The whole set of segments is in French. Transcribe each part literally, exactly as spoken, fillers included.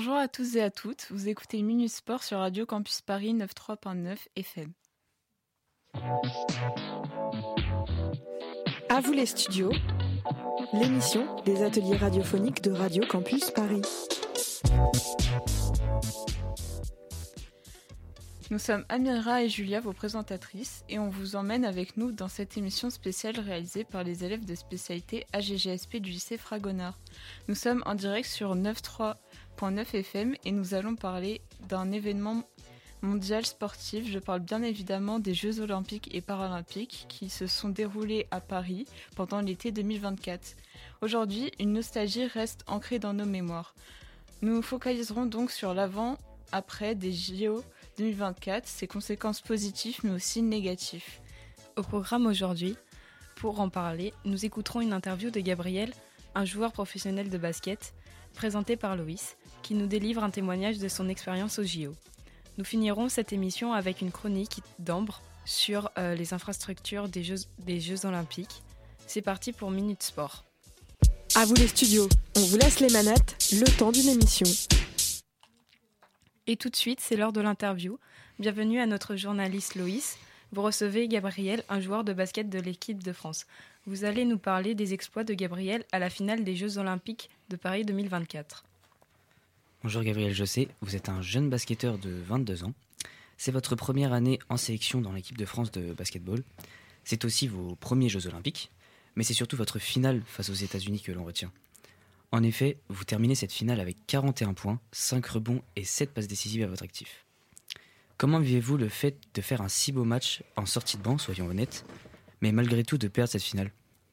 Bonjour à tous et à toutes, vous écoutez Minute Sport sur Radio Campus Paris quatre-vingt-treize virgule neuf F M. À vous les studios, l'émission des ateliers radiophoniques de Radio Campus Paris. Nous sommes Amira et Julia, vos présentatrices, et on vous emmène avec nous dans cette émission spéciale réalisée par les élèves de spécialité A G G S P du lycée Fragonard. Nous sommes en direct sur quatre-vingt-treize virgule neuf F M et nous allons parler d'un événement mondial sportif. Je parle bien évidemment des Jeux Olympiques et Paralympiques qui se sont déroulés à Paris pendant l'été deux mille vingt-quatre. Aujourd'hui, une nostalgie reste ancrée dans nos mémoires. Nous nous focaliserons donc sur l'avant-après des J O deux mille vingt-quatre, ses conséquences positives mais aussi négatives. Au programme aujourd'hui, pour en parler, nous écouterons une interview de Gabriel, un joueur professionnel de basket, présenté par Loïs, qui nous délivre un témoignage de son expérience aux J O. Nous finirons cette émission avec une chronique d'Ambre sur euh, les infrastructures des Jeux, des Jeux Olympiques. C'est parti pour Minute Sport. À vous les studios, on vous laisse les manettes, le temps d'une émission. Et tout de suite, c'est l'heure de l'interview. Bienvenue à notre journaliste Loïs. Vous recevez Gabriel, un joueur de basket de l'équipe de France. Vous allez nous parler des exploits de Gabriel à la finale des Jeux Olympiques de Paris deux mille vingt-quatre. Bonjour Gabriel Jossé, vous êtes un jeune basketteur de vingt-deux ans. C'est votre première année en sélection dans l'équipe de France de basketball. C'est aussi vos premiers Jeux Olympiques, mais c'est surtout votre finale face aux États-Unis que l'on retient. En effet, vous terminez cette finale avec quarante et un points, cinq rebonds et sept passes décisives à votre actif. Comment vivez-vous le fait de faire un si beau match en sortie de banc, soyons honnêtes, mais malgré tout de perdre cette finale ?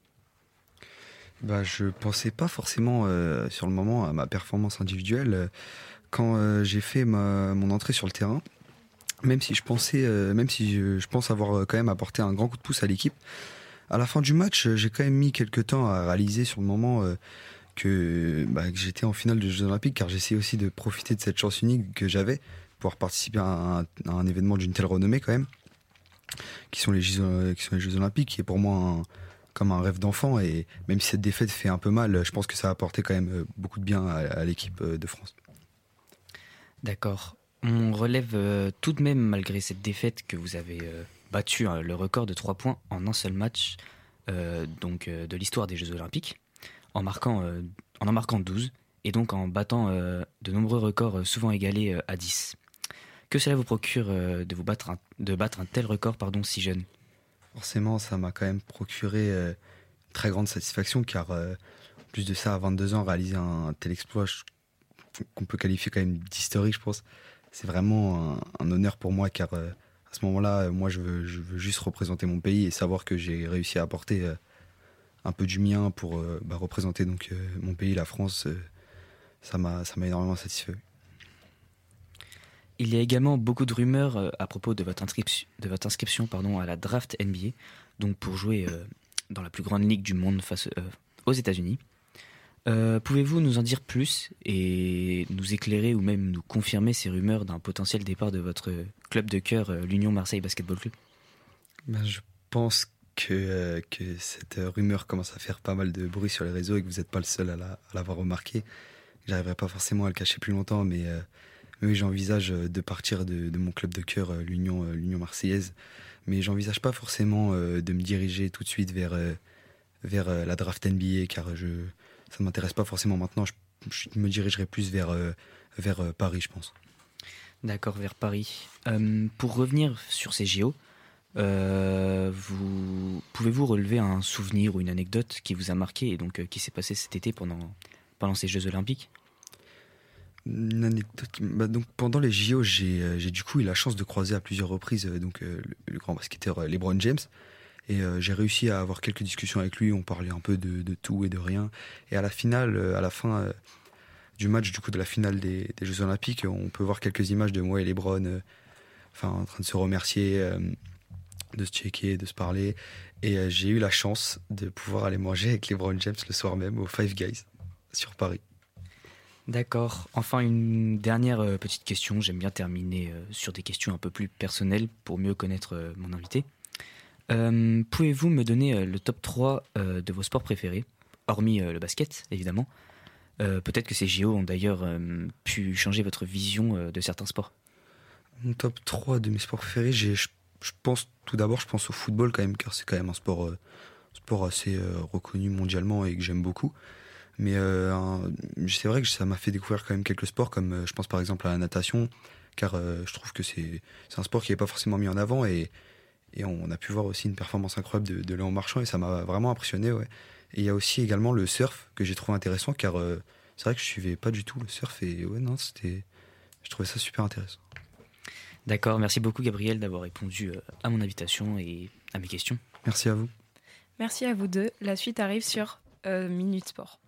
Bah, je pensais pas forcément euh, sur le moment à ma performance individuelle quand euh, j'ai fait ma, mon entrée sur le terrain. Même si je pensais, euh, même si je, je pense avoir quand même apporté un grand coup de pouce à l'équipe, à la fin du match, j'ai quand même mis quelques temps à réaliser sur le moment euh, que, bah, que j'étais en finale des Jeux Olympiques, car j'essayais aussi de profiter de cette chance unique que j'avais, pouvoir participer à un, à un événement d'une telle renommée quand même, qui sont les Jeux, qui sont les Jeux Olympiques, qui est pour moi un, comme un rêve d'enfant, et même si cette défaite fait un peu mal, je pense que ça a apporté quand même beaucoup de bien à, à l'équipe de France. D'accord. On relève euh, tout de même, malgré cette défaite, que vous avez euh, battu euh, le record de trois points en un seul match euh, donc, euh, de l'histoire des Jeux Olympiques, en, marquant, euh, en en marquant douze, et donc en battant euh, de nombreux records euh, souvent égalés euh, à dix. Que cela vous procure euh, de, vous battre un, de battre un tel record pardon, si jeune ? Forcément, ça m'a quand même procuré euh, une très grande satisfaction, car euh, en plus de ça, à vingt-deux ans, réaliser un, un tel exploit je, qu'on peut qualifier quand même d'historique, je pense, c'est vraiment un, un honneur pour moi, car euh, à ce moment-là, euh, moi, je veux, je veux juste représenter mon pays et savoir que j'ai réussi à apporter euh, un peu du mien pour euh, bah, représenter donc, euh, mon pays, la France. Euh, ça m'a, ça m'a énormément satisfait. Il y a également beaucoup de rumeurs euh, à propos de votre inscription, de votre inscription pardon, à la draft N B A, donc pour jouer euh, dans la plus grande ligue du monde face euh, aux États-Unis. Euh, pouvez-vous nous en dire plus et nous éclairer ou même nous confirmer ces rumeurs d'un potentiel départ de votre club de cœur, euh, l'Union Marseille Basketball Club ? Ben, je pense que, euh, que cette rumeur commence à faire pas mal de bruit sur les réseaux et que vous n'êtes pas le seul à, la, à l'avoir remarqué. J'arriverai pas forcément à le cacher plus longtemps, mais... Euh, Oui, j'envisage de partir de, de mon club de cœur, l'Union, l'Union Marseillaise, mais j'envisage pas forcément de me diriger tout de suite vers, vers la draft N B A, car je, ça ne m'intéresse pas forcément maintenant. Je, je me dirigerai plus vers, vers Paris, je pense. D'accord, vers Paris. Euh, pour revenir sur ces J O, euh, vous, pouvez-vous relever un souvenir ou une anecdote qui vous a marqué et donc euh, qui s'est passé cet été pendant, pendant ces Jeux Olympiques ? Une anecdote. Bah donc pendant les J O, j'ai, euh, j'ai du coup eu la chance de croiser à plusieurs reprises euh, donc euh, le, le grand basketteur euh, LeBron James, et euh, j'ai réussi à avoir quelques discussions avec lui. On parlait un peu de, de tout et de rien. Et à la finale, euh, à la fin euh, du match du coup de la finale des, des Jeux Olympiques, on peut voir quelques images de moi et LeBron, euh, enfin en train de se remercier, euh, de se checker, de se parler. Et euh, j'ai eu la chance de pouvoir aller manger avec LeBron James le soir même au Five Guys sur Paris. D'accord. Enfin, une dernière euh, petite question. J'aime bien terminer euh, sur des questions un peu plus personnelles pour mieux connaître euh, mon invité. Euh, pouvez-vous me donner euh, le top trois euh, de vos sports préférés, hormis euh, le basket, évidemment, Euh, peut-être que ces J O ont d'ailleurs euh, pu changer votre vision euh, de certains sports. Mon top trois de mes sports préférés, j'ai, je, je pense tout d'abord je pense au football quand même, car c'est quand même un sport, euh, sport assez euh, reconnu mondialement et que j'aime beaucoup. Mais euh, un, c'est vrai que ça m'a fait découvrir quand même quelques sports, comme euh, je pense par exemple à la natation, car euh, je trouve que c'est, c'est un sport qui n'est pas forcément mis en avant, et, et on a pu voir aussi une performance incroyable de, de Léon Marchand, et ça m'a vraiment impressionné. Ouais. Et il y a aussi également le surf que j'ai trouvé intéressant, car euh, c'est vrai que je suivais pas du tout le surf, et ouais, non, c'était, je trouvais ça super intéressant. D'accord, merci beaucoup Gabriel d'avoir répondu à mon invitation et à mes questions. Merci à vous. Merci à vous deux. La suite arrive sur euh, Minute Sport.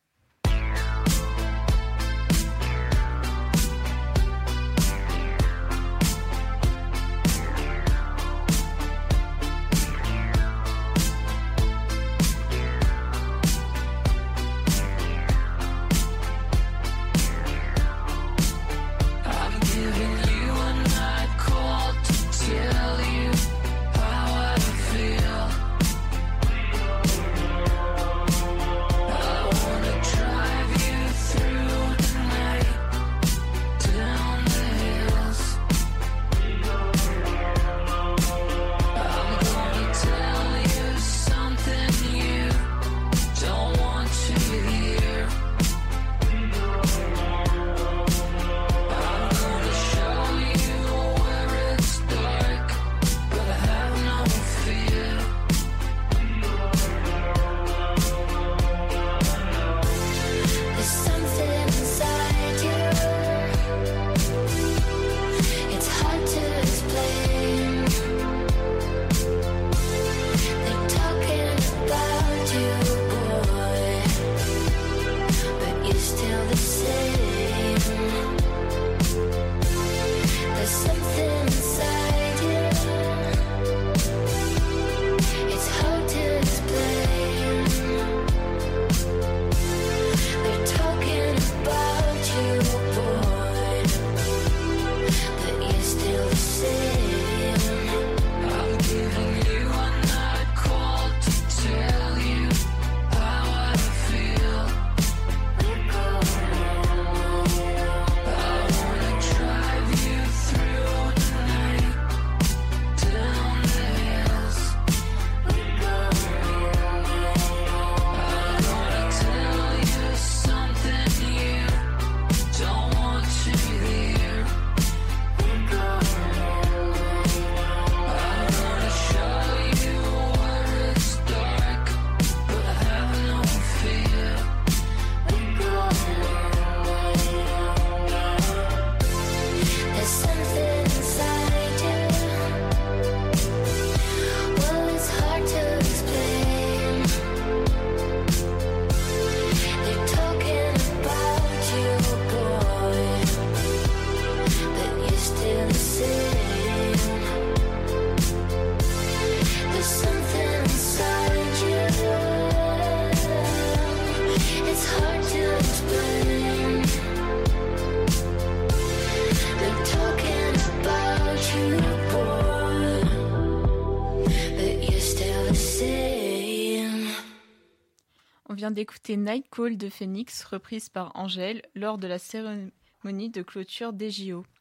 On vient d'écouter Night Call de Phoenix, reprise par Angèle lors de la cérémonie de clôture des J O.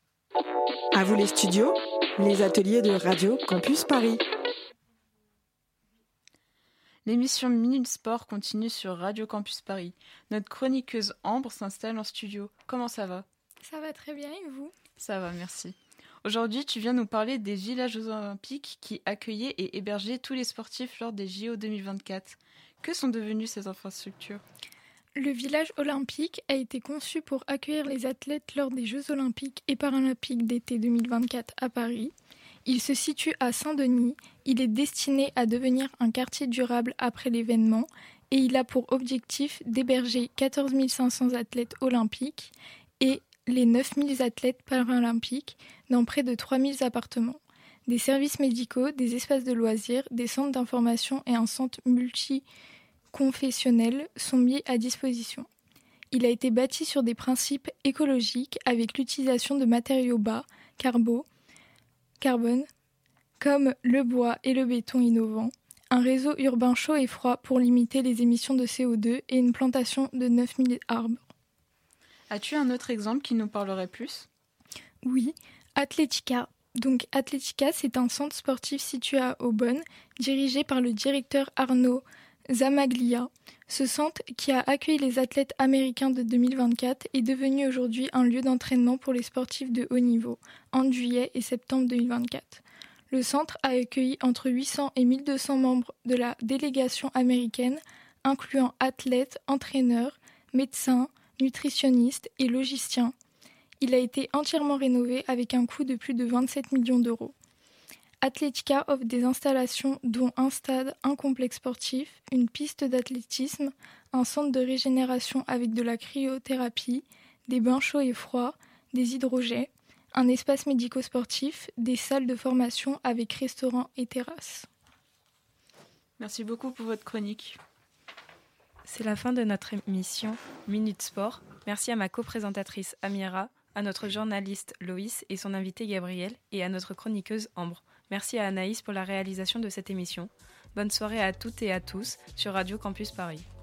À vous les studios, les ateliers de Radio Campus Paris. L'émission Minute Sport continue sur Radio Campus Paris. Notre chroniqueuse Ambre s'installe en studio. Comment ça va ? Ça va très bien et vous ? Ça va, merci. Aujourd'hui, tu viens nous parler des villages olympiques qui accueillaient et hébergeaient tous les sportifs lors des J O deux mille vingt-quatre. Que sont devenues ces infrastructures ? Le village olympique a été conçu pour accueillir les athlètes lors des Jeux olympiques et paralympiques d'été deux mille vingt-quatre à Paris. Il se situe à Saint-Denis. Il est destiné à devenir un quartier durable après l'événement et il a pour objectif d'héberger quatorze mille cinq cents athlètes olympiques et les neuf mille athlètes paralympiques dans près de trois mille appartements. Des services médicaux, des espaces de loisirs, des centres d'information et un centre multiconfessionnel sont mis à disposition. Il a été bâti sur des principes écologiques avec l'utilisation de matériaux bas, carbo, carbone, comme le bois et le béton innovants, un réseau urbain chaud et froid pour limiter les émissions de C O deux et une plantation de neuf mille arbres. As-tu un autre exemple qui nous parlerait plus ? Oui, Atletica. Donc Atletica, c'est un centre sportif situé à Aubonne, dirigé par le directeur Arnaud Zamaglia. Ce centre, qui a accueilli les athlètes américains de deux mille vingt-quatre, est devenu aujourd'hui un lieu d'entraînement pour les sportifs de haut niveau, en juillet et septembre deux mille vingt-quatre. Le centre a accueilli entre huit cents et mille deux cents membres de la délégation américaine, incluant athlètes, entraîneurs, médecins, nutritionnistes et logisticiens. Il a été entièrement rénové avec un coût de plus de vingt-sept millions d'euros. Atletica offre des installations dont un stade, un complexe sportif, une piste d'athlétisme, un centre de régénération avec de la cryothérapie, des bains chauds et froids, des hydrojets, un espace médico-sportif, des salles de formation avec restaurant et terrasse. Merci beaucoup pour votre chronique. C'est la fin de notre émission Minute Sport. Merci à ma co-présentatrice Amira, à notre journaliste Loïs et son invité Gabriel, et à notre chroniqueuse Ambre. Merci à Anaïs pour la réalisation de cette émission. Bonne soirée à toutes et à tous sur Radio Campus Paris.